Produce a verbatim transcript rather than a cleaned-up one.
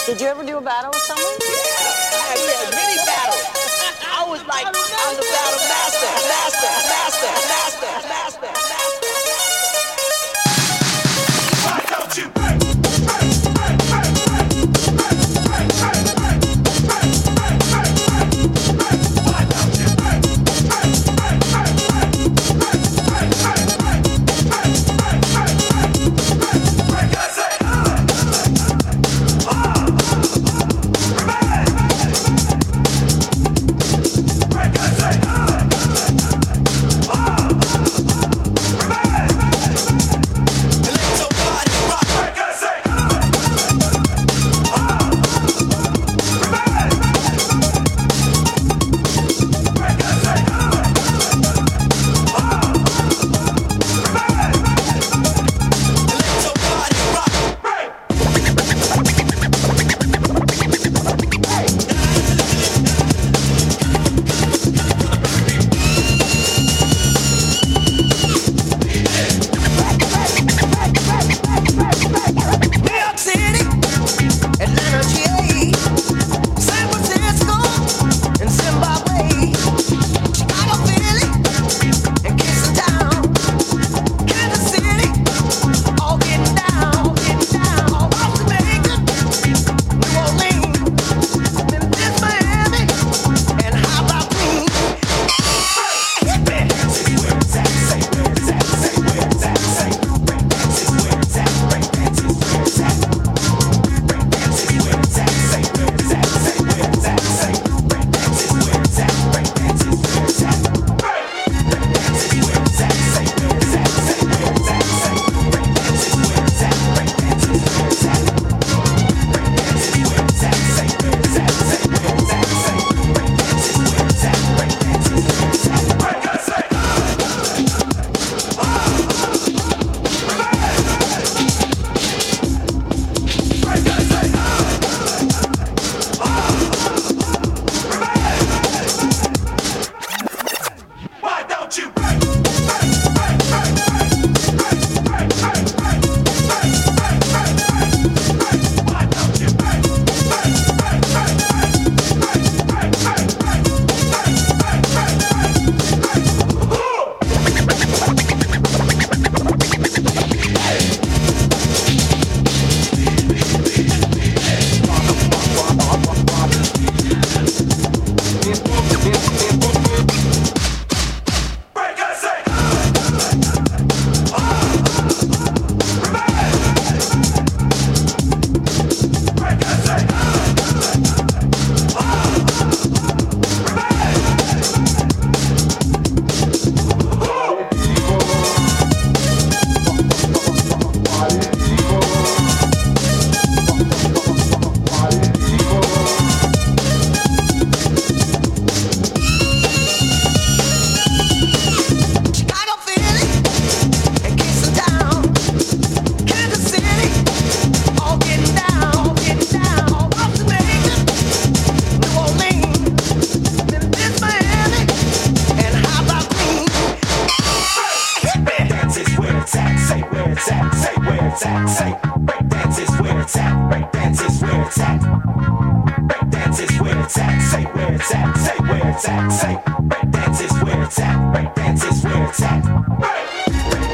Did you ever do a battle with someone? Yeah, we had many battles. I was like, I'm the battle master, master, master, master, master, master. Why don't you break, break, break, break, break, break, break, break, break, break, break, break, break, why don't you break, break, break, break, break, break, break, break, break, break, break, break, break, break, I say, break dance is where it's at, break dance is where it's at.